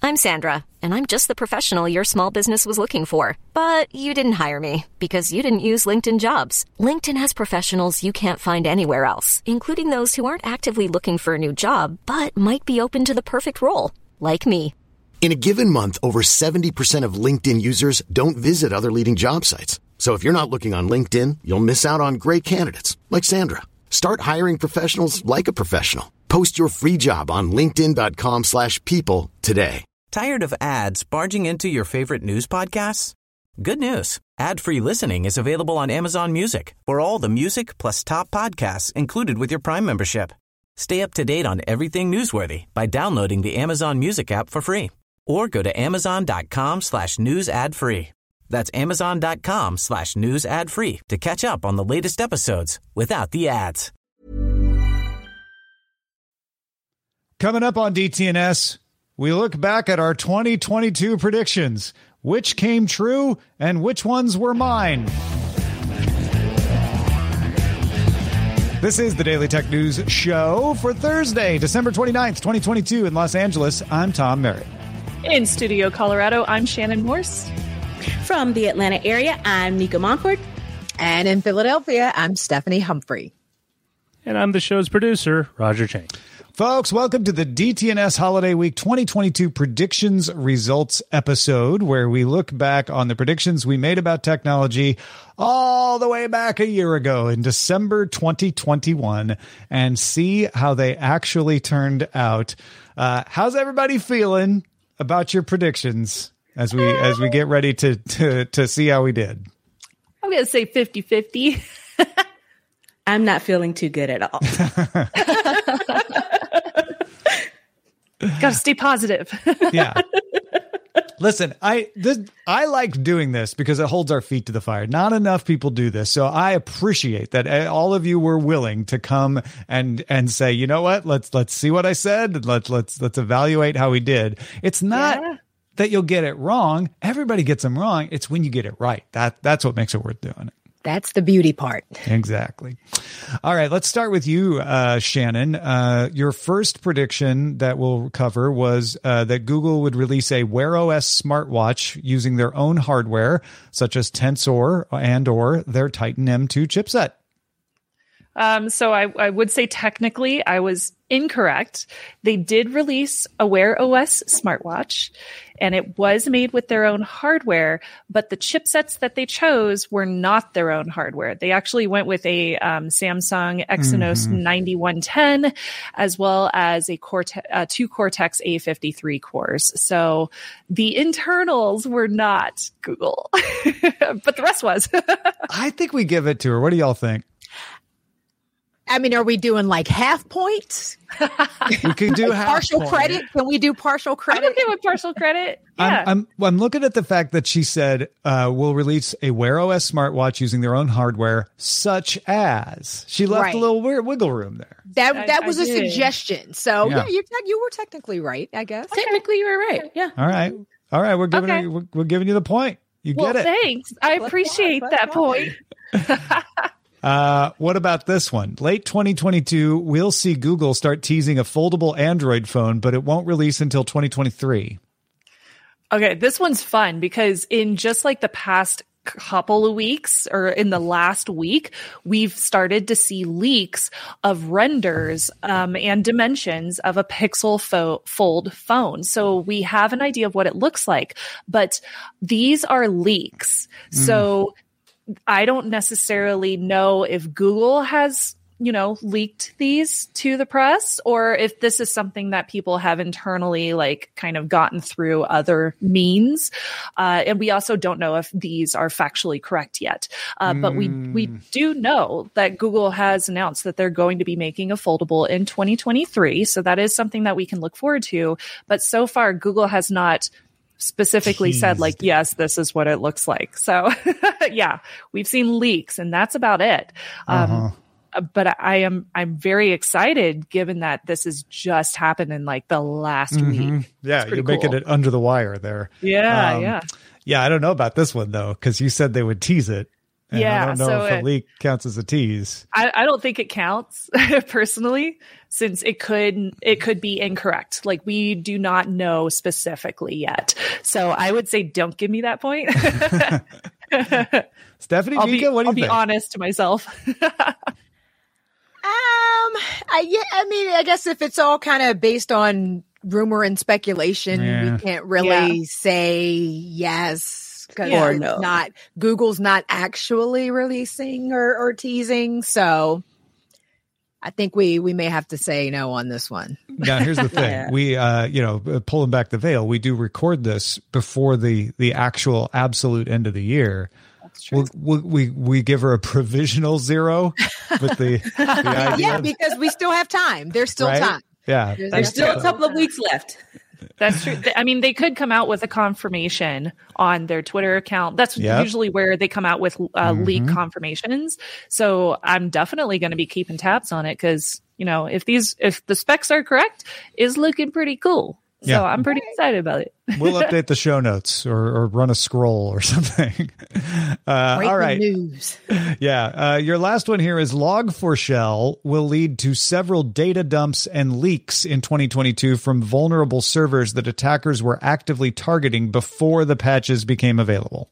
I'm Sandra, and I'm just the professional your small business was looking for. But you didn't hire me because you didn't use LinkedIn Jobs. LinkedIn has professionals you can't find anywhere else, including those who aren't actively looking for a new job, but might be open to the perfect role, like me. In a given month, over 70% of LinkedIn users don't visit other leading job sites. So if you're not looking on LinkedIn, you'll miss out on great candidates like Sandra. Start hiring professionals like a professional. Post your free job on linkedin.com/people today. Tired of ads barging into your favorite news podcasts? Good news. Ad-free listening is available on Amazon Music for all the music plus top podcasts included with your Prime membership. Stay up to date on everything newsworthy by downloading the Amazon Music app for free or go to amazon.com/news ad free. That's amazon.com/news ad free to catch up on the latest episodes without the ads. Coming up on DTNS, we look back at our 2022 predictions. Which came true and which ones were mine? This is the Daily Tech News Show for Thursday, December 29th, 2022 in Los Angeles. I'm Tom Merritt. In Studio Colorado, I'm Shannon Morse. From the Atlanta area, I'm Nika Monfort. And in Philadelphia, I'm Stephanie Humphrey. And I'm the show's producer, Roger Chang. Folks, welcome to the DTNS Holiday Week 2022 Predictions Results episode, where we look back on the predictions we made about technology all the way back a year ago in December 2021 and see how they actually turned out. How's everybody feeling about your predictions as we get ready to see how we did? I'm going to say 50-50. I'm not feeling too good at all. Got to stay positive. Yeah. Listen, I like doing this because it holds our feet to the fire. Not enough people do this. So I appreciate that all of you were willing to come and say, you know what, let's see what I said. Let's evaluate how we did. It's not that you'll get it wrong. Everybody gets them wrong. It's when you get it right. That's what makes it worth doing it. That's the beauty part. Exactly. All right, let's start with you, Shannon. Your first prediction that we'll cover was that Google would release a Wear OS smartwatch using their own hardware, such as Tensor and/or their Titan M2 chipset. So I would say technically I was incorrect. They did release a Wear OS smartwatch, and it was made with their own hardware, but the chipsets that they chose were not their own hardware. They actually went with a Samsung Exynos 9110, as well as two Cortex A53 cores. So the internals were not Google, but the rest was. I think we give it to her. What do y'all think? I mean, are we doing like half points? We could do half partial point. credit. Can we do partial credit? I'm okay with partial credit. Yeah. I'm looking at the fact that she said we'll release a Wear OS smartwatch using their own hardware, such as. She left a little wiggle room there. That was a suggestion. So yeah, you were technically right, I guess. Okay. Technically, you were right. Yeah. All right. We're giving you the point. You get it. Thanks. I appreciate that point. What about this one? Late 2022, we'll see Google start teasing a foldable Android phone, but it won't release until 2023. Okay, this one's fun because in just like the past couple of weeks or in the last week, we've started to see leaks of renders and dimensions of a Pixel Fold phone. So we have an idea of what it looks like, but these are leaks. So I don't necessarily know if Google has, leaked these to the press or if this is something that people have internally like kind of gotten through other means. And we also don't know if these are factually correct yet. But we do know that Google has announced that they're going to be making a foldable in 2023. So that is something that we can look forward to. But so far, Google has not specifically said like, yes, this is what it looks like. So yeah, we've seen leaks and that's about it. But I'm very excited given that this has just happened in like the last week. Yeah. You're making it under the wire there. Yeah. Yeah. I don't know about this one though, because you said they would tease it. And Yeah, I don't know so if a leak counts as a tease. I don't think it counts personally, since it could be incorrect. Like, we do not know specifically yet. So I would say don't give me that point. Stephanie, I'll Nika, what do you I'll think? be honest to myself. I guess if it's all kind of based on rumor and speculation, Yeah. we can't really say yes because Or it's no. not. Google's not actually releasing or teasing, so I think we may have to say no on this one. Now, here's the thing. Yeah. We, pulling back the veil, we do record this before the actual absolute end of the year. That's true. We give her a provisional 0 with the idea. Yeah, because we still have time. There's still Right? time. Yeah. There's still a couple of weeks left. That's true. I mean, they could come out with a confirmation on their Twitter account. That's Yep. usually where they come out with leak confirmations. So I'm definitely going to be keeping tabs on it because, if the specs are correct, it's looking pretty cool. So Yeah. I'm pretty excited about it. We'll update the show notes or run a scroll or something. All right. News. Yeah. Your last one here is Log4Shell will lead to several data dumps and leaks in 2022 from vulnerable servers that attackers were actively targeting before the patches became available.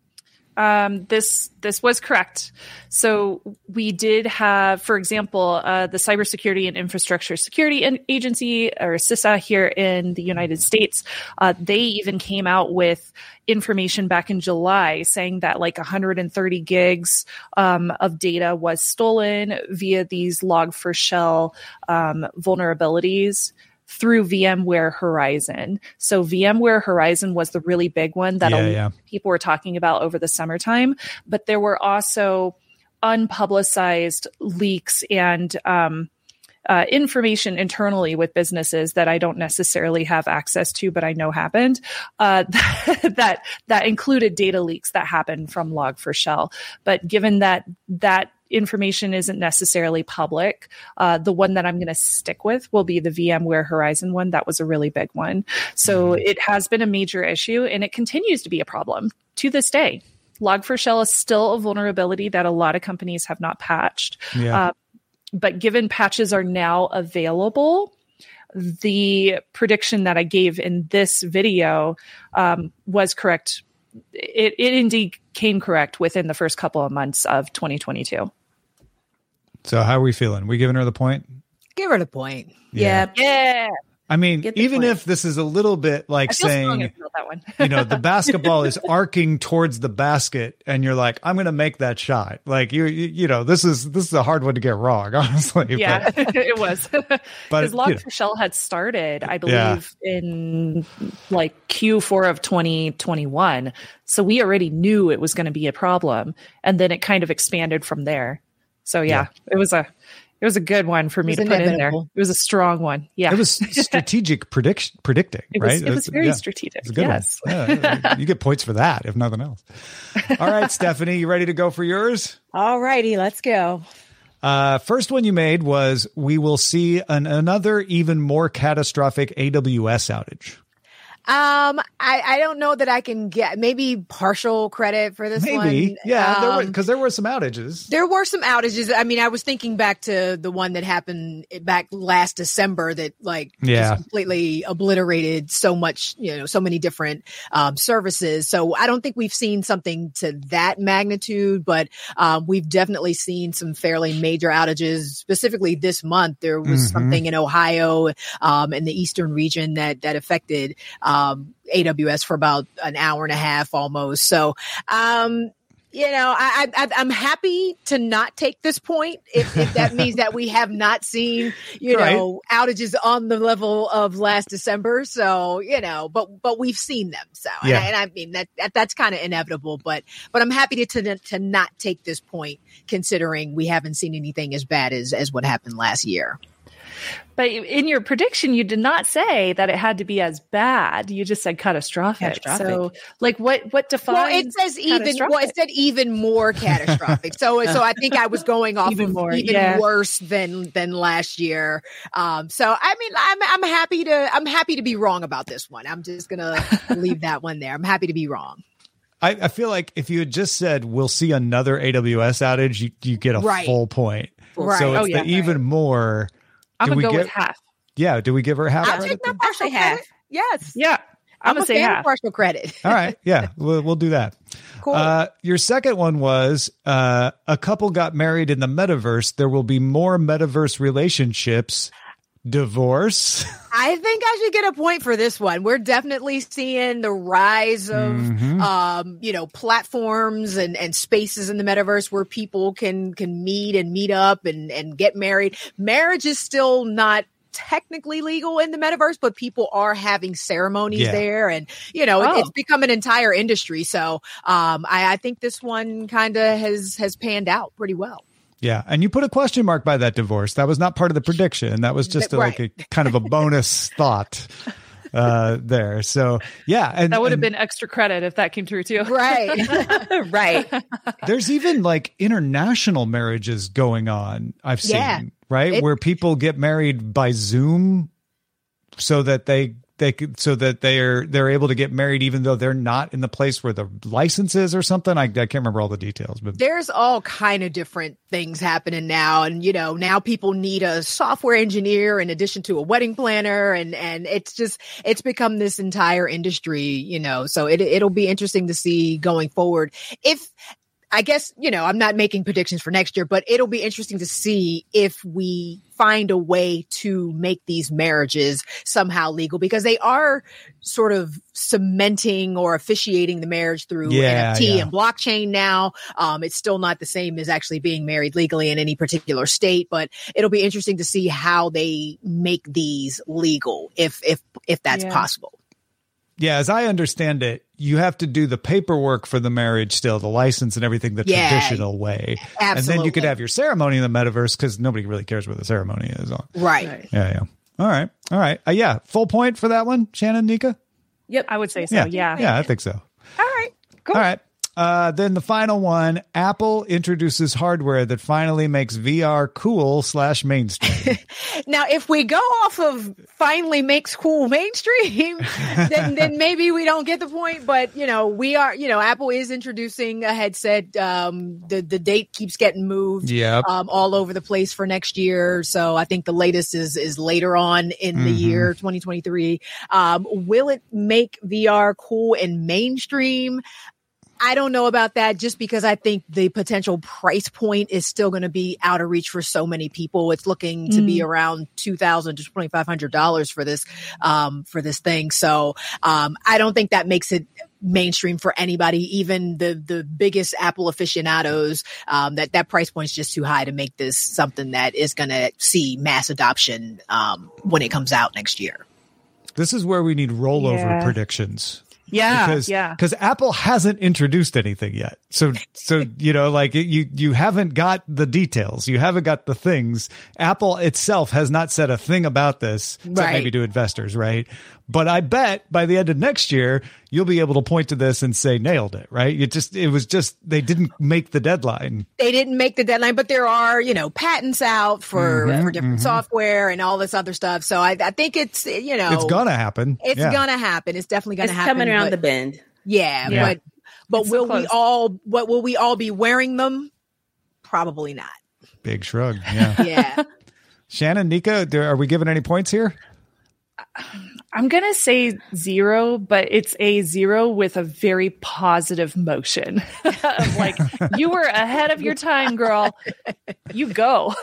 This was correct. So we did have, for example, the Cybersecurity and Infrastructure Security Agency, or CISA, here in the United States. They even came out with information back in July saying that like 130 gigs of data was stolen via these Log4Shell vulnerabilities through VMware Horizon. So VMware Horizon was the really big one that people were talking about over the summertime, but there were also unpublicized leaks and information internally with businesses that I don't necessarily have access to, but I know happened, that included data leaks that happened from Log4Shell. But given that information isn't necessarily public, the one that I'm going to stick with will be the VMware Horizon one. That was a really big one. So it has been a major issue, and it continues to be a problem to this day. Log4Shell is still a vulnerability that a lot of companies have not patched. Yeah. But given patches are now available, the prediction that I gave in this video was correct. It indeed came correct within the first couple of months of 2022. So how are we feeling? We giving her the point? Give her the point. Yeah. Yeah. I mean, Get the even point. if this is a little bit like I feel strong saying, about that one. the basketball is arcing towards the basket and you're like, I'm going to make that shot. Like this is a hard one to get wrong, honestly. Yeah, But, it was. Because you Log4Shell had started, I believe, in like Q4 of 2021. So we already knew it was going to be a problem. And then it kind of expanded from there. So it was a good one for me to put in there. inevitable. It was a strong one. Yeah. it was strategic predicting, right? It was very strategic. It's a good Yes. one. Yeah, you get points for that, if nothing else. All right, Stephanie, you ready to go for yours? All righty, let's go. First one you made was we will see another even more catastrophic AWS outage. I don't know that I can get maybe partial credit for this one. Maybe. Yeah, because there were some outages. There were some outages. I mean, I was thinking back to the one that happened back last December that just completely obliterated so much, so many different services. So I don't think we've seen something to that magnitude, but we've definitely seen some fairly major outages. Specifically this month, there was something in Ohio in the eastern region that affected AWS for about an hour and a half almost. So, I'm happy to not take this point if that means that we have not seen, outages on the level of last December. So, but we've seen them. So, and I mean, that's kind of inevitable, but I'm happy to not take this point considering we haven't seen anything as bad as what happened last year. But in your prediction, you did not say that it had to be as bad. You just said catastrophic. So, what defines? Well, it says it said even more catastrophic. So I think I was going off even worse than last year. So I mean, I'm happy to be wrong about this one. I'm just gonna leave that one there. I'm happy to be wrong. I feel like if you had just said we'll see another AWS outage, you get a full point. Right. So it's even more. I'm gonna go with half. Yeah. Do we give her half? I'll take my partial half. Yes. Yeah. I'm gonna say half. Partial credit. All right. Yeah. We'll do that. Cool. Your second one was a couple got married in the metaverse. There will be more metaverse relationships. Divorce. I think I should get a point for this one. We're definitely seeing the rise of, platforms and spaces in the metaverse where people can meet up and get married. Marriage is still not technically legal in the metaverse, but people are having ceremonies there, and it's become an entire industry. So I think this one kind of has panned out pretty well. Yeah. And you put a question mark by that divorce. That was not part of the prediction. That was just like a kind of a bonus thought there. So, yeah. And that would have been extra credit if that came through too. Right. Right. There's even like international marriages going on. I've seen, right? Where people get married by Zoom so that they're able to get married even though they're not in the place where the license is or something. I can't remember all the details, but there's all kind of different things happening now. And, now people need a software engineer in addition to a wedding planner. And it's become this entire industry, so it'll be interesting to see going forward. I guess, I'm not making predictions for next year, but it'll be interesting to see if we find a way to make these marriages somehow legal, because they are sort of cementing or officiating the marriage through NFT and blockchain now. It's still not the same as actually being married legally in any particular state, but it'll be interesting to see how they make these legal, if that's possible. Yeah, as I understand it, you have to do the paperwork for the marriage still, the license and everything the traditional way. Absolutely. And then you could have your ceremony in the metaverse because nobody really cares where the ceremony is on. Right. Yeah. All right. Full point for that one, Shannon, Nika? Yep, I would say so. Yeah. Yeah, I think so. All right. Cool. All right. Then the final one, Apple introduces hardware that finally makes VR cool / mainstream. Now, if we go off of finally makes cool mainstream, then maybe we don't get the point. But, we are, Apple is introducing a headset. The date keeps getting moved all over the place for next year. So I think the latest is later on in the year 2023. Will it make VR cool and mainstream? I don't know about that, just because I think the potential price point is still going to be out of reach for so many people. It's looking to be around $2,000 to $2,500 for this thing. So I don't think that makes it mainstream for anybody, even the biggest Apple aficionados. That price point is just too high to make this something that is going to see mass adoption when it comes out next year. This is where we need rollover predictions. Yeah, because Apple hasn't introduced anything yet. So you haven't got the details. You haven't got the things. Apple itself has not said a thing about this, except maybe to investors, right? But I bet by the end of next year, you'll be able to point to this and say, nailed it, right? It was just, they didn't make the deadline. They didn't make the deadline, but there are, patents out for different software and all this other stuff. So I think it's, it's going to happen. It's going to happen. It's definitely going to happen. It's coming around the bend. Yeah. But will we all be wearing them? Probably not. Big shrug. Yeah. Yeah. Shannon, Nika, are we giving any points here? I'm going to say 0, but it's a 0 with a very positive motion. Of like, you were ahead of your time, girl. You go.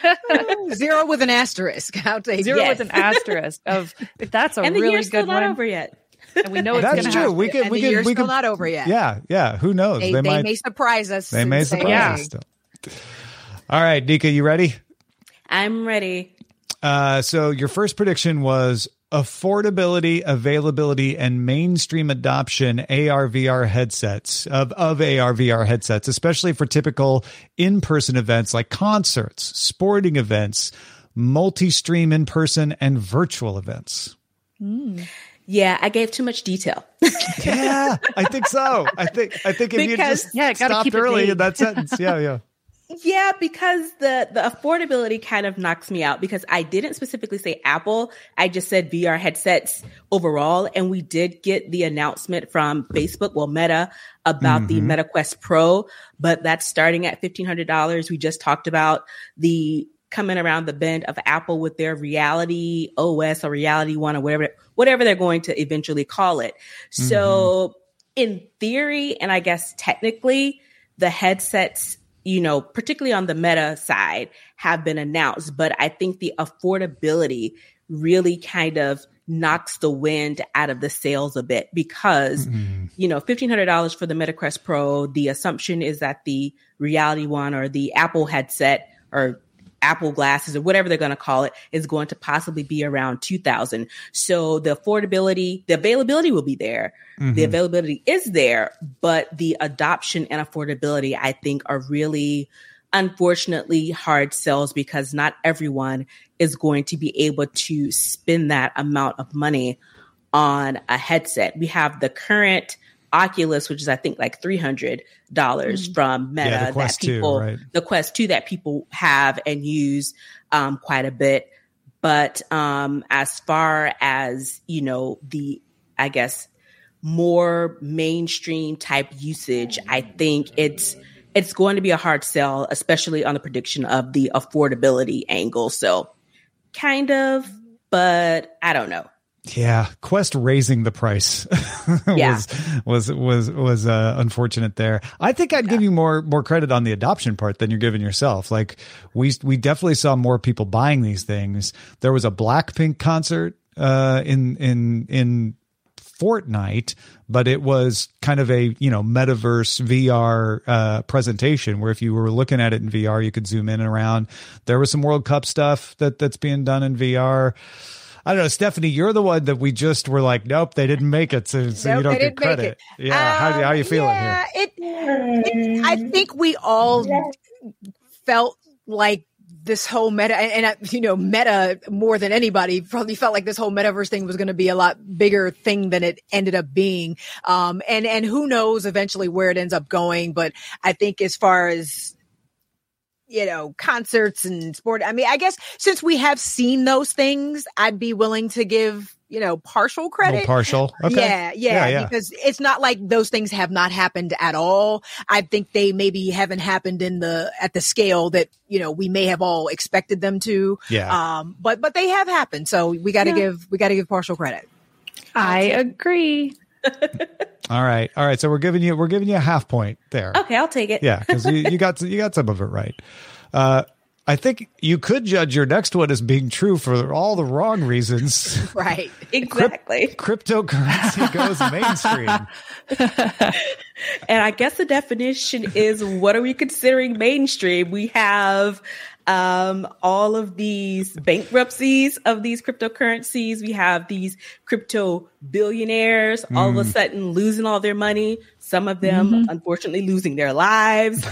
0 with an asterisk. I'll take 0 with an asterisk of that's a and the really year's good still one. not over yet. And we know it's going to happen. We can, the year's still not over yet. Yeah. Who knows? They may surprise us. They may surprise us still. All right, Nika, you ready? I'm ready. So your first prediction was affordability, availability, and mainstream adoption AR/VR headsets of AR/VR headsets, especially for typical in-person events like concerts, sporting events, multi-stream in-person, and virtual events. Yeah, I gave too much detail. Yeah, I think so. I think if you just gotta stopped keep it early vague. in that sentence. Yeah. Yeah, because the affordability kind of knocks me out, because I didn't specifically say Apple. I just said VR headsets overall. And we did get the announcement from Facebook, well, Meta, about the Meta Quest Pro, but that's starting at $1,500. We just talked about the coming around the bend of Apple with their Reality OS or Reality One or whatever they're going to eventually call it. So in theory, and I guess technically, the headsets, particularly on the Meta side, have been announced, but I think the affordability really kind of knocks the wind out of the sails a bit, because, $1,500 for the Meta Quest Pro, the assumption is that the Reality One or the Apple headset or Apple glasses or whatever they're going to call it is going to possibly be around $2,000. So the availability will be there. The availability is there, but the adoption and affordability, I think, are really, unfortunately, hard sells, because not everyone is going to be able to spend that amount of money on a headset. We have the current Oculus, which is, I think, like $300 from Meta, the Quest 2, right? The Quest 2 that people have and use quite a bit. But as far as, the, I guess, more mainstream type usage, I think it's going to be a hard sell, especially on the prediction of the affordability angle. So kind of, but I don't know. Yeah, Quest raising the price was unfortunate there. I think I'd give you more credit on the adoption part than you're giving yourself. Like we definitely saw more people buying these things. There was a Blackpink concert in Fortnite, but it was kind of a metaverse VR presentation where if you were looking at it in VR, you could zoom in and around. There was some World Cup stuff that's being done in VR. I don't know, Stephanie, you're the one that we just were like, nope, they didn't make it, so you don't get credit. Yeah, how are you feeling here? I think we all felt like this whole Meta, and Meta more than anybody probably felt like this whole metaverse thing was going to be a lot bigger thing than it ended up being. And who knows eventually where it ends up going. But I think as far as, concerts and sport, I mean, I guess since we have seen those things, I'd be willing to give, partial credit. Partial. Okay. Yeah. Because it's not like those things have not happened at all. I think they maybe haven't happened at the scale that, we may have all expected them to. Yeah. But they have happened. So we got to give partial credit. I agree. All right. So we're giving you a half point there. Okay, I'll take it. Yeah, because you got some of it right. I think you could judge your next one as being true for all the wrong reasons. Right. Exactly. Cryptocurrency goes mainstream. And I guess the definition is, what are we considering mainstream? We have all of these bankruptcies of these cryptocurrencies. We have these crypto billionaires all of a sudden losing all their money. Some of them, unfortunately, losing their lives.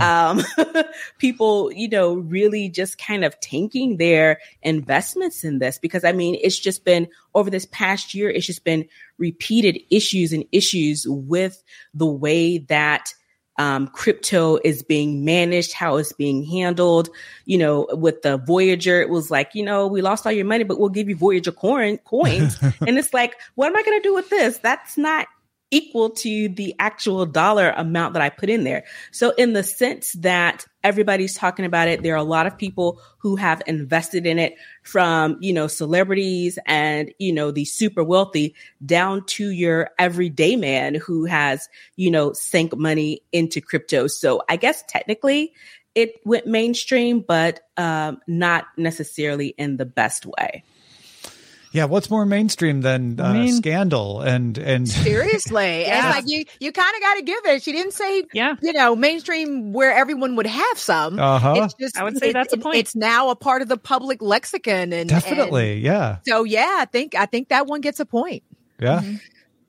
People, really just kind of tanking their investments in this, because it's just been over this past year, it's just been repeated issues with the way that crypto is being managed, how it's being handled. With the Voyager, it was like, we lost all your money, but we'll give you Voyager coins. And it's like, what am I going to do with this? That's not equal to the actual dollar amount that I put in there. So in the sense that everybody's talking about it, there are a lot of people who have invested in it, from, celebrities and, the super wealthy, down to your everyday man who has, sank money into crypto. So I guess technically it went mainstream, but not necessarily in the best way. Yeah, what's more mainstream than Scandal and seriously? Yeah. It's like you kind of got to give it. She didn't say mainstream where everyone would have some. It's just, I would say that's a point. It's now a part of the public lexicon, and definitely, yeah. So yeah, I think that one gets a point. Yeah.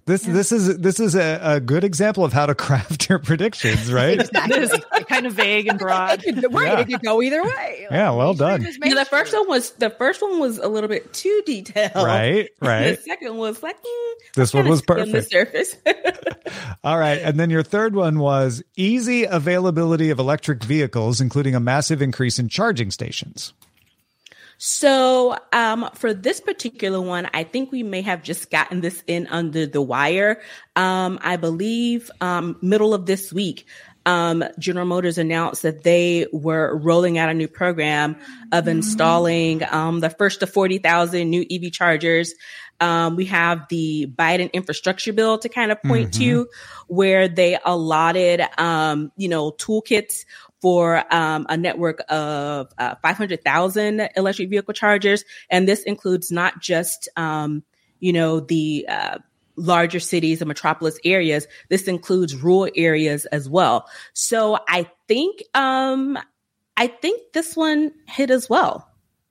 This is a good example of how to craft your predictions, right? Exactly. It's kind of vague and broad. It could go either way. Yeah, well done. Yeah, the first one was a little bit too detailed. Right. The second was like, this one was perfect. On the surface. All right. And then your third one was easy availability of electric vehicles, including a massive increase in charging stations. So for this particular one, I think we may have just gotten this in under the wire. I believe middle of this week, General Motors announced that they were rolling out a new program of installing the first of 40,000 new EV chargers. We have the Biden infrastructure bill to kind of point to, where they allotted, toolkits for a network of 500,000 electric vehicle chargers. And this includes not just, the larger cities and metropolis areas. This includes rural areas as well. So I think this one hit as well.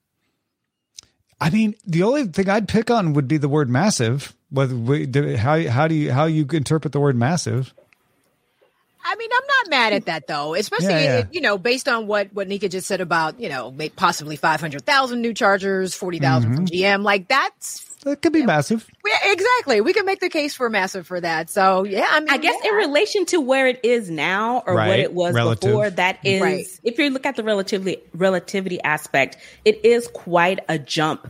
I mean, the only thing I'd pick on would be the word massive. How you interpret the word massive? I mean, I'm not mad at that though, especially, based on what Nika just said about, possibly 500,000 new chargers, 40,000 from GM. Like that could be massive. Yeah, exactly. We can make the case for massive for that. So yeah, I guess in relation to where it is now or what it was before, that is, if you look at the relativity aspect, it is quite a jump.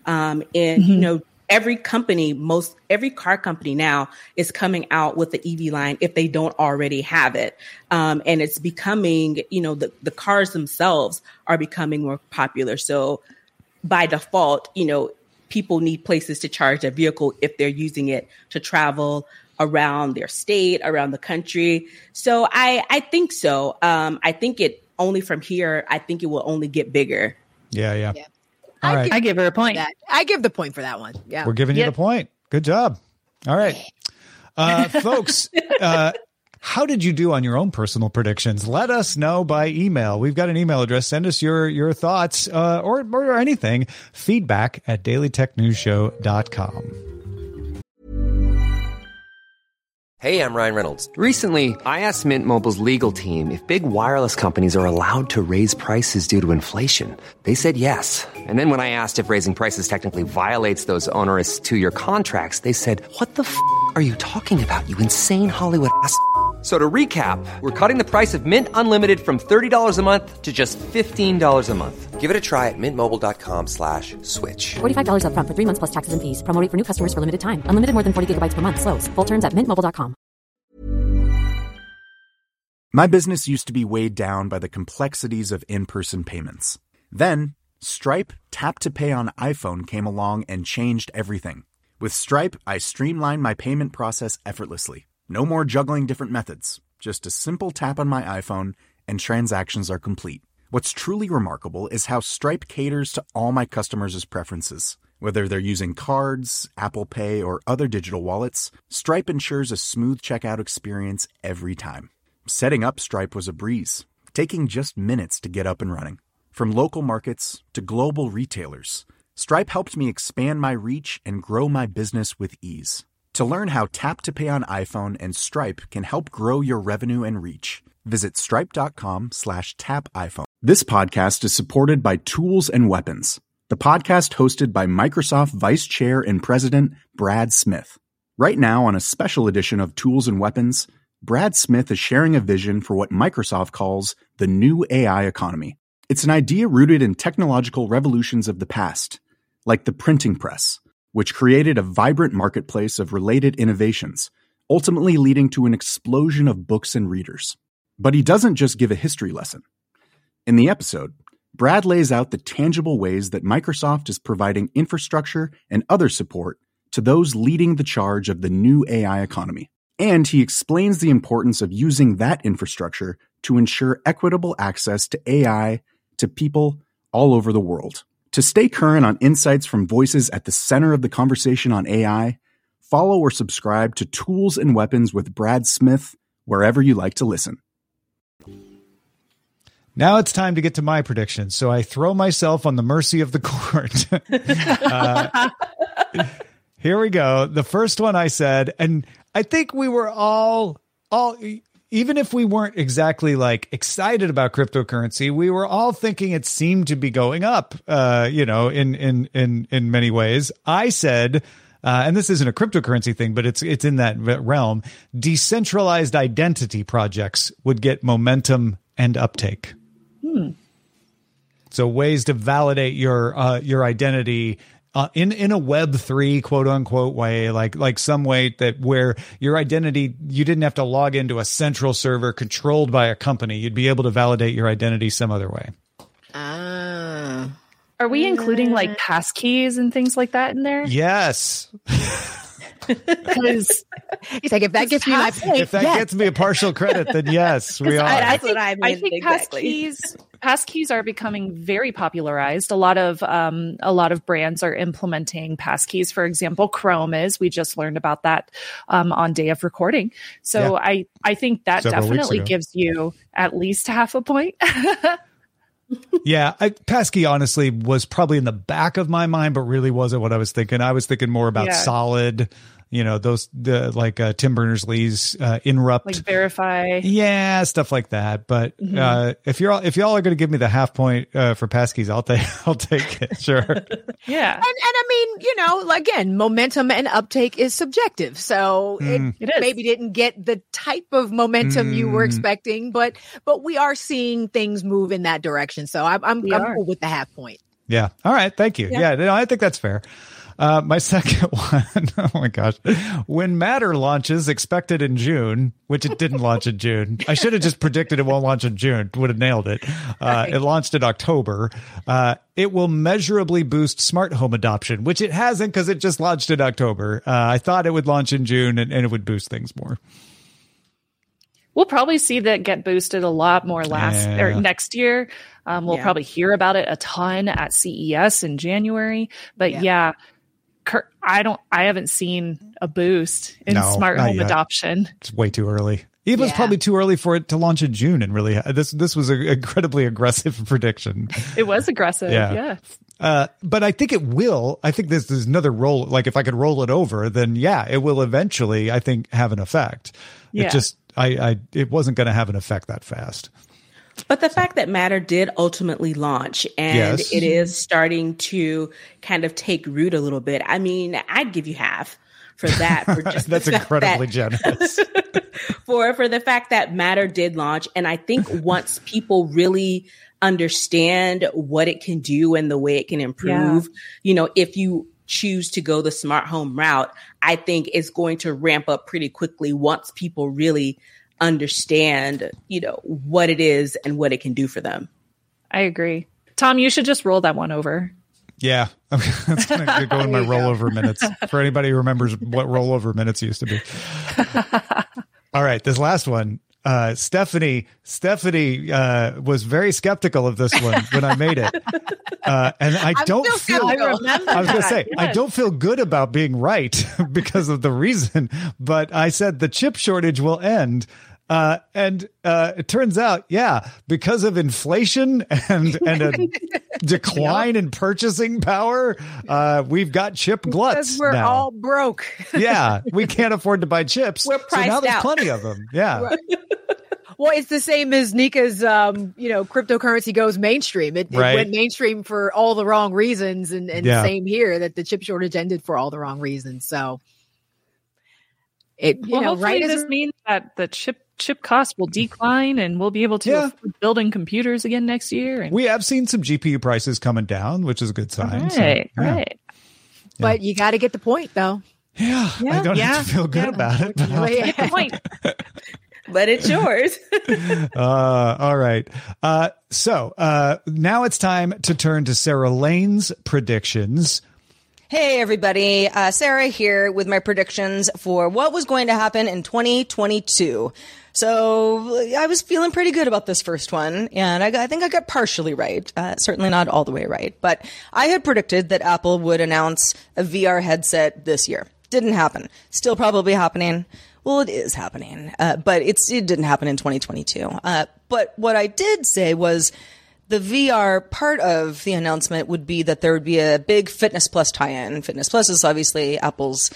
Every car company now is coming out with the EV line if they don't already have it. And it's becoming, the cars themselves are becoming more popular. So by default, people need places to charge their vehicle if they're using it to travel around their state, around the country. So I think so. I think it only from here, I think it will only get bigger. Yeah. All right. I give her a point. I give the point for that one. Yeah. We're giving you the point. Good job. All right. Folks, how did you do on your own personal predictions? Let us know by email. We've got an email address. Send us your thoughts or anything. feedback@dailytechnewsshow.com. Hey, I'm Ryan Reynolds. Recently, I asked Mint Mobile's legal team if big wireless companies are allowed to raise prices due to inflation. They said yes. And then when I asked if raising prices technically violates those onerous 2-year contracts, they said, "What the f*** are you talking about, you insane Hollywood ass?" So to recap, we're cutting the price of Mint Unlimited from $30 a month to just $15 a month. Give it a try at mintmobile.com/switch. $45 up front for 3 months plus taxes and fees. Promo rate for new customers for limited time. Unlimited more than 40 gigabytes per month. Slows full terms at mintmobile.com. My business used to be weighed down by the complexities of in-person payments. Then, Stripe Tap to Pay on iPhone came along and changed everything. With Stripe, I streamlined my payment process effortlessly. No more juggling different methods. Just a simple tap on my iPhone and transactions are complete. What's truly remarkable is how Stripe caters to all my customers' preferences. Whether they're using cards, Apple Pay, or other digital wallets, Stripe ensures a smooth checkout experience every time. Setting up Stripe was a breeze, taking just minutes to get up and running. From local markets to global retailers, Stripe helped me expand my reach and grow my business with ease. To learn how Tap to Pay on iPhone and Stripe can help grow your revenue and reach, visit stripe.com/tapiphone. This podcast is supported by Tools and Weapons, the podcast hosted by Microsoft Vice Chair and President Brad Smith. Right now, on a special edition of Tools and Weapons, Brad Smith is sharing a vision for what Microsoft calls the new AI economy. It's an idea rooted in technological revolutions of the past, like the printing press, which created a vibrant marketplace of related innovations, ultimately leading to an explosion of books and readers. But he doesn't just give a history lesson. In the episode, Brad lays out the tangible ways that Microsoft is providing infrastructure and other support to those leading the charge of the new AI economy. And he explains the importance of using that infrastructure to ensure equitable access to AI to people all over the world. To stay current on insights from voices at the center of the conversation on AI, follow or subscribe to Tools and Weapons with Brad Smith wherever you like to listen. Now it's time to get to my predictions, so I throw myself on the mercy of the court. Here we go. The first one I said, and I think we were all, even if we weren't exactly like excited about cryptocurrency, we were all thinking it seemed to be going up, in many ways. I said, and this isn't a cryptocurrency thing, but it's in that realm. Decentralized identity projects would get momentum and uptake. So ways to validate your identity in a Web3 quote unquote way, like some way that where your identity, you didn't have to log into a central server controlled by a company. You'd be able to validate your identity some other way. Are we including like passkeys and things like that in there? Yes. Because he's like, if that gets me my point, if that gets me a partial credit, then yes, we are. I think passkeys are becoming very popularized. A lot of brands are implementing passkeys. For example, Chrome is. We just learned about that on day of recording. So I think that definitely gives you at least half a point. Yeah, passkey honestly was probably in the back of my mind, but really wasn't what I was thinking. I was thinking more about solid, Tim Berners-Lee's Inrupt, like Verify, stuff like that. But if y'all are going to give me the half point for passkeys, I'll take it. Sure. Yeah, and I mean, again, momentum and uptake is subjective, so it maybe didn't get the type of momentum you were expecting, but we are seeing things move in that direction. So I'm cool with the half point. Yeah. All right. Thank you. Yeah, I think that's fair. My second one, oh my gosh. When Matter launches, expected in June, which it didn't launch in June. I should have just predicted it won't launch in June. Would have nailed it. It launched in October. It will measurably boost smart home adoption, which it hasn't because it just launched in October. I thought it would launch in June and it would boost things more. We'll probably see that get boosted a lot more next year. We'll probably hear about it a ton at CES in January. But I haven't seen a boost in smart home adoption. It's way too early. It's probably too early for it to launch in June. And really, this was an incredibly aggressive prediction. It was aggressive. Yeah. But I think it will. I think there's another roll. Like if I could roll it over, then it will eventually, I think, have an effect. Yeah. It just, it wasn't going to have an effect that fast. But the fact that Matter did ultimately launch and it is starting to kind of take root a little bit. I mean, I'd give you half for that. For just That's incredibly generous. For the fact that Matter did launch. And I think once people understand what it can do and the way it can improve, if you choose to go the smart home route, I think it's going to ramp up pretty quickly once people really understand, what it is and what it can do for them. I agree. Tom, you should just roll that one over. Yeah. That's going to go in my rollover minutes for anybody who remembers what rollover minutes used to be. All right. This last one. Stephanie was very skeptical of this one when I made it. And I don't feel good about being right because of the reason, but I said the chip shortage will end. And it turns out, because of inflation and a decline in purchasing power, we've got chip gluts. Because we're now. all broke. We can't afford to buy chips. We're priced so now there's out. plenty of them. Yeah. Right. Well, it's the same as Nika's, cryptocurrency goes mainstream. It went mainstream for all the wrong reasons. And same here, that the chip shortage ended for all the wrong reasons. So hopefully this means that the chip costs will decline and we'll be able to afford building computers again next year. And we have seen some GPU prices coming down, which is a good sign. Right. But you got to get the point, though. I don't have to feel good about it. But get the point. But it's yours. All right. So now it's time to turn to Sarah Lane's predictions. Hey, everybody. Sarah here with my predictions for what was going to happen in 2022. So I was feeling pretty good about this first one, and I think I got partially right. Certainly not all the way right. But I had predicted that Apple would announce a VR headset this year. Didn't happen. Still probably happening. Well, it is happening, but it didn't happen in 2022. But what I did say was The VR part of the announcement would be that there would be a big Fitness Plus tie-in. Fitness Plus is obviously Apple's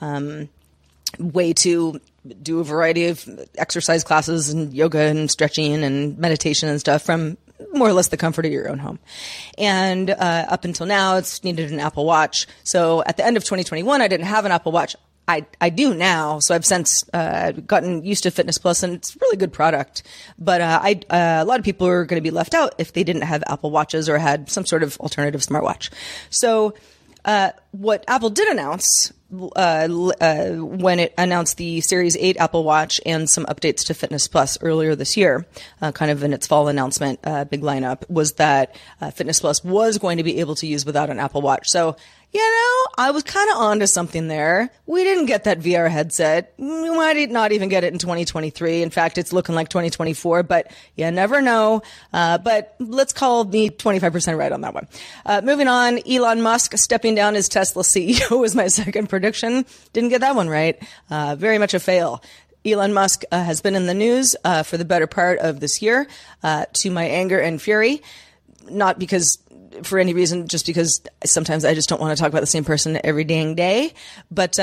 way to do a variety of exercise classes and yoga and stretching and meditation and stuff from more or less the comfort of your own home. And up until now, it's needed an Apple Watch. So at the end of 2021, I didn't have an Apple Watch. I do now, so I've since gotten used to Fitness Plus, and it's a really good product. But a lot of people are going to be left out if they didn't have Apple Watches or had some sort of alternative smartwatch. So what Apple did announce when it announced the Series 8 Apple Watch and some updates to Fitness Plus earlier this year, kind of in its fall announcement, big lineup, was that Fitness Plus was going to be able to use without an Apple Watch. So, I was kind of onto something there. We didn't get that VR headset. We might not even get it in 2023. In fact, it's looking like 2024, but you never know. But let's call me 25% right on that one. Moving on, Elon Musk stepping down as Tesla CEO was my second prediction. Didn't get that one right. Very much a fail. Elon Musk has been in the news for the better part of this year, to my anger and fury. Not because for any reason, just because sometimes I just don't want to talk about the same person every dang day. But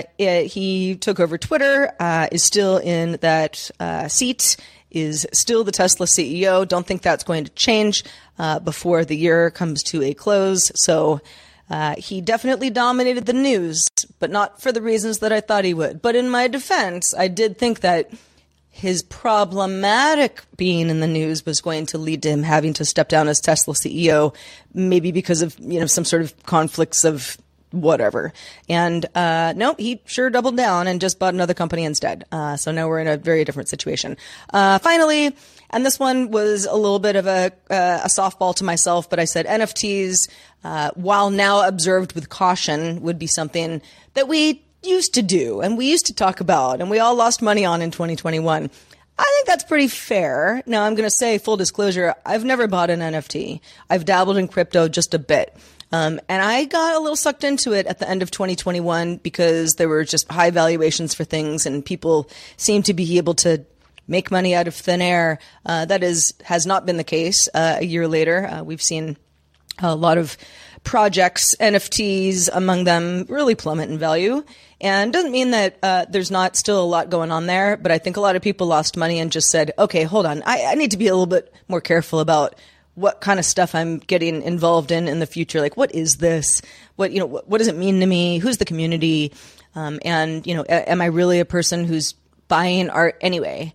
he took over Twitter, is still in that seat, is still the Tesla CEO. Don't think that's going to change before the year comes to a close. So he definitely dominated the news, but not for the reasons that I thought he would. But in my defense, I did think that his problematic being in the news was going to lead to him having to step down as Tesla CEO, maybe because of, some sort of conflicts of whatever. And no, he sure doubled down and just bought another company instead. So now we're in a very different situation. Finally, and this one was a little bit of a softball to myself, but I said NFTs, while now observed with caution, would be something that we used to do and we used to talk about and we all lost money on in 2021. I think that's pretty fair. Now I'm going to say full disclosure, I've never bought an NFT. I've dabbled in crypto just a bit. And I got a little sucked into it at the end of 2021 because there were just high valuations for things and people seemed to be able to make money out of thin air. That has not been the case. A year later, we've seen a lot of projects, NFTs among them, really plummet in value. And doesn't mean that there's not still a lot going on there, but I think a lot of people lost money and just said, okay, hold on, I need to be a little bit more careful about what kind of stuff I'm getting involved in the future. Like, what is this? What does it mean to me? Who's the community? And am I really a person who's buying art anyway?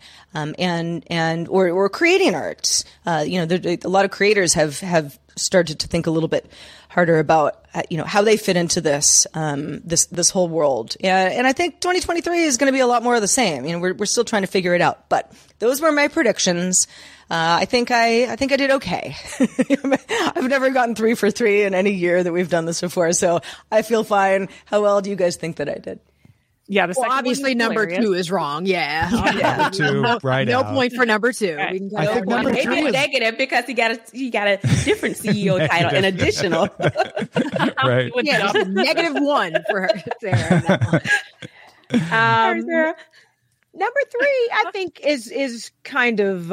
Or creating art? A lot of creators have started to think a little bit harder about, how they fit into this whole world. And I think 2023 is going to be a lot more of the same. We're still trying to figure it out, but those were my predictions. I think I did okay. I've never gotten 3 for 3 in any year that we've done this before, so I feel fine. How well do you guys think that I did? Yeah, obviously number 2 is wrong. Yeah. Number 2, no point for number 2. Right. I think number 3 is negative because he got a different CEO title, an additional. Right. Yeah, -1 for her, Sarah. Sarah. Number 3, I think is kind of.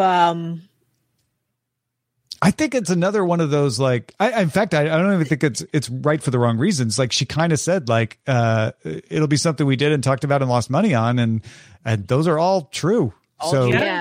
I think it's another one of those, like, in fact, I don't even think it's right for the wrong reasons. Like, she kind of said, like, it'll be something we did and talked about and lost money on. And those are all true. Yeah.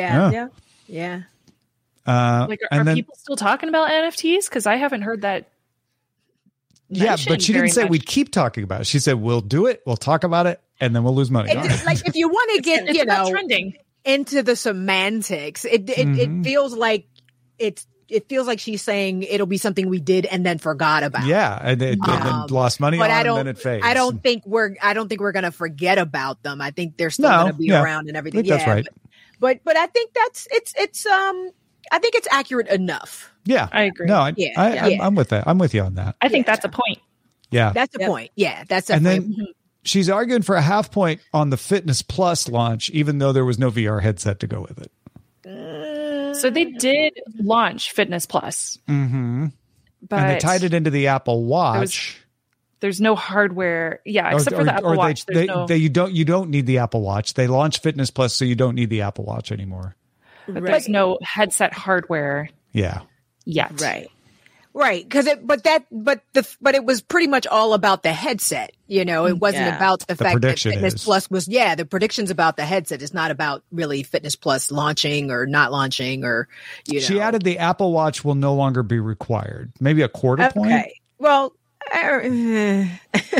Are people still talking about NFTs? Cause I haven't heard that. Yeah. But she didn't say we'd keep talking about it. She said, we'll do it. We'll talk about it. And then we'll lose money. Like, if you want to get, trending into the semantics, it feels like it feels like she's saying it'll be something we did and then forgot about. Yeah, and then lost money on, and then it fades. I don't think we're going to forget about them. I think they're still going to be around and everything. That's right. But I think I think it's accurate enough. Yeah, I agree. No, I'm with that. I'm with you on that. I think that's a point. Yeah, that's a point. Yeah, that's a point. And then she's arguing for a half point on the Fitness Plus launch, even though there was no VR headset to go with it. So they did launch Fitness Plus. Mm-hmm. But and they tied it into the Apple Watch. There's no hardware. Yeah, except for the Apple Watch. You don't need the Apple Watch. They launched Fitness Plus, so you don't need the Apple Watch anymore. But there's no headset hardware. Yeah. yet. Right, because but it was pretty much all about the headset. You know, it wasn't about the fact that Fitness Plus was. Yeah, the predictions about the headset. It's not about really Fitness Plus launching or not launching, or She added the Apple Watch will no longer be required. Maybe a quarter point. Okay, well, I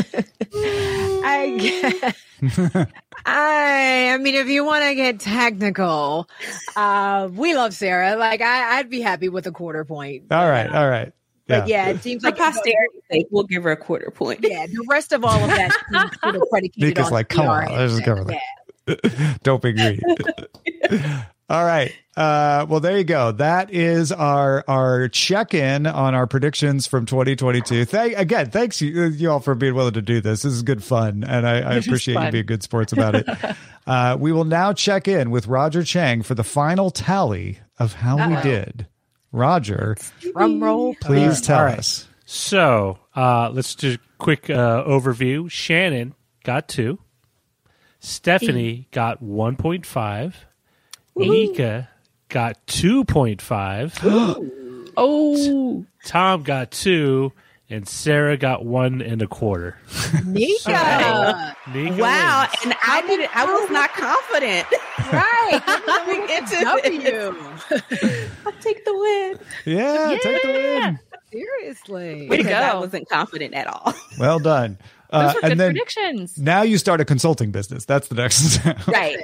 mean, if you want to get technical, we love Sarah. Like, I'd be happy with a quarter point. All right. But yeah, it seems like posterity's sake, we'll give her a quarter point. Yeah, the rest of all of that seems sort of predicated Nika's on like, come on, let's just go with that. Don't be greedy. All right. Well, there you go. That is our check-in on our predictions from 2022. Thanks you all for being willing to do this. This is good fun, and I appreciate you being good sports about it. We will now check in with Roger Chang for the final tally of how we did. Roger, drum roll, please tell us. So let's do a quick overview. Shannon got 2. Stephanie got 1.5. Nika got 2.5. Oh, Tom got 2, and Sarah got 1.25. Nika, Nika wow! wins. And I was not confident. right? W. I'll take the win. Yeah, take the win. Seriously, way to go! I wasn't confident at all. Well done. Those were good and then predictions. Now you start a consulting business. That's the next step. Right.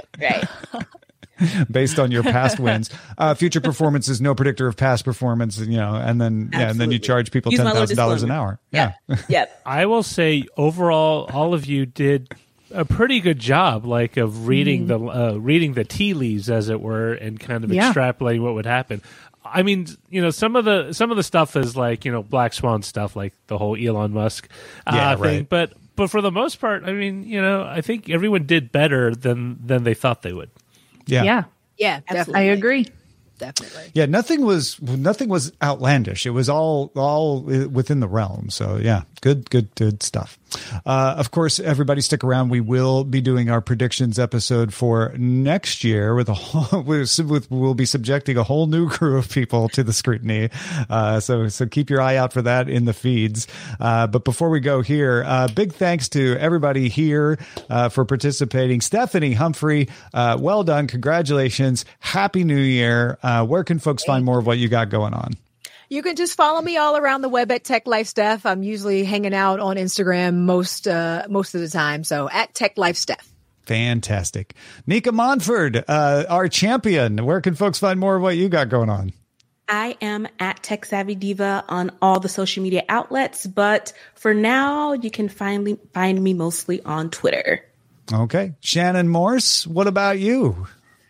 Based on your past wins. Future performance is no predictor of past performance, and then you charge people $10,000 an hour. Yeah. Yep. I will say overall, all of you did a pretty good job, of reading the tea leaves, as it were, and kind of extrapolating what would happen. I mean, some of the stuff is black swan stuff, like the whole Elon Musk thing. Right. But for the most part, I mean, I think everyone did better than they thought they would. Yeah, definitely. I agree. Definitely. Yeah, nothing was outlandish. It was all within the realm. So yeah, good stuff. Of course, everybody stick around. We will be doing our predictions episode for next year we'll be subjecting a whole new crew of people to the scrutiny. So keep your eye out for that in the feeds. But before we go here, big thanks to everybody here for participating. Stephanie Humphrey, well done. Congratulations. Happy New Year. Where can folks find more of what you got going on? You can just follow me all around the web at Tech Life Steph. I'm usually hanging out on Instagram most of the time. So at Tech Life Steph. Fantastic. Nika Monford, our champion. Where can folks find more of what you got going on? I am at Tech Savvy Diva on all the social media outlets, but for now, you can find me mostly on Twitter. Okay. Shannon Morse, what about you?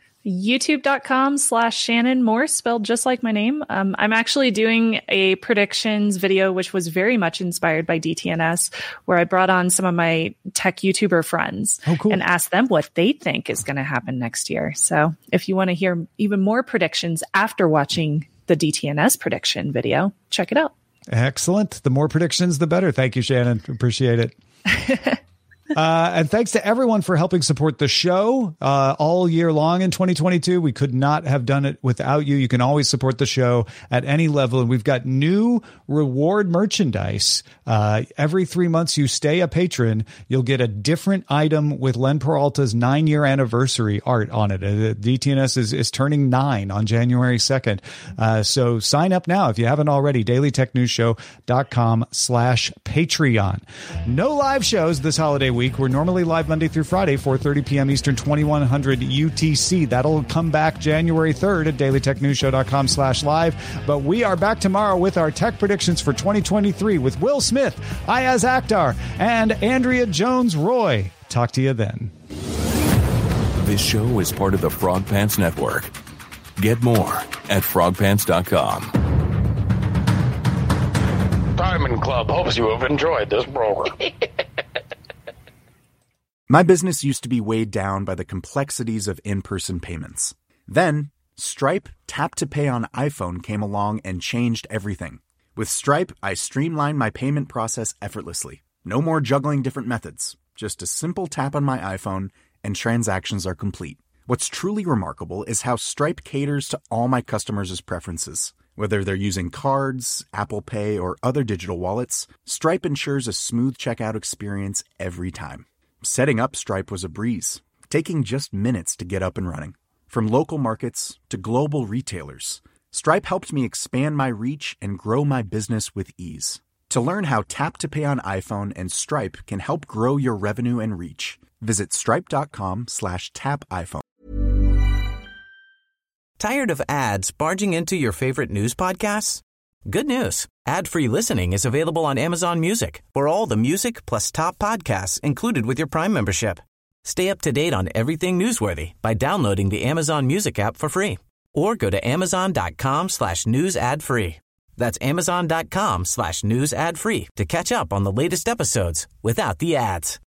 YouTube.com/Shannon Morse, spelled just like my name. I'm actually doing a predictions video, which was very much inspired by DTNS, where I brought on some of my tech YouTuber friends and asked them what they think is going to happen next year. So if you want to hear even more predictions after watching the DTNS prediction video, check it out. Excellent. The more predictions, the better. Thank you, Shannon. Appreciate it. And thanks to everyone for helping support the show all year long in 2022. We could not have done it without you. You can always support the show at any level. And we've got new reward merchandise. Every 3 months you stay a patron, you'll get a different item with Len Peralta's 9-year anniversary art on it. DTNS is turning 9 on January 2nd. So sign up now if you haven't already. dailytechnewsshow.com/Patreon. No live shows this holiday week. We're normally live Monday through Friday, 4:30 p.m. Eastern, 2100 UTC. That'll come back January 3rd at dailytechnewsshow.com/live. But we are back tomorrow with our tech predictions for 2023 with Will Smith, Ayaz Akhtar, and Andrea Jones-Roy. Talk to you then. This show is part of the Frog Pants Network. Get more at frogpants.com. Diamond Club hopes you have enjoyed this program. My business used to be weighed down by the complexities of in-person payments. Then, Stripe Tap to Pay on iPhone came along and changed everything. With Stripe, I streamlined my payment process effortlessly. No more juggling different methods. Just a simple tap on my iPhone and transactions are complete. What's truly remarkable is how Stripe caters to all my customers' preferences. Whether they're using cards, Apple Pay, or other digital wallets, Stripe ensures a smooth checkout experience every time. Setting up Stripe was a breeze, taking just minutes to get up and running. From local markets to global retailers, Stripe helped me expand my reach and grow my business with ease. To learn how Tap to Pay on iPhone and Stripe can help grow your revenue and reach, visit stripe.com/tapiphone. Tired of ads barging into your favorite news podcasts? Good news. Ad-free listening is available on Amazon Music for all the music plus top podcasts included with your Prime membership. Stay up to date on everything newsworthy by downloading the Amazon Music app for free or go to amazon.com/news ad free. That's amazon.com/news ad free to catch up on the latest episodes without the ads.